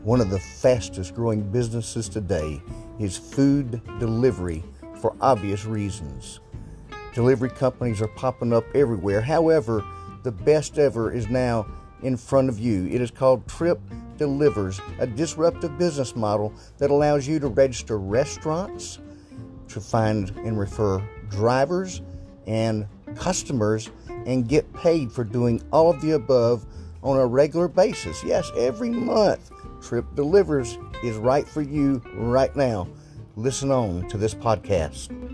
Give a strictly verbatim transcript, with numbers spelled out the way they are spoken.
One of the fastest growing businesses today is food delivery for obvious reasons. Delivery companies are popping up everywhere. However, the best ever is now in front of you. It is called Trip Delivers, a disruptive business model that allows you to register restaurants, to find and refer drivers and customers, and get paid for doing all of the above on a regular basis. Yes, every month. Trip Delivers is right for you right now. Listen on to this podcast.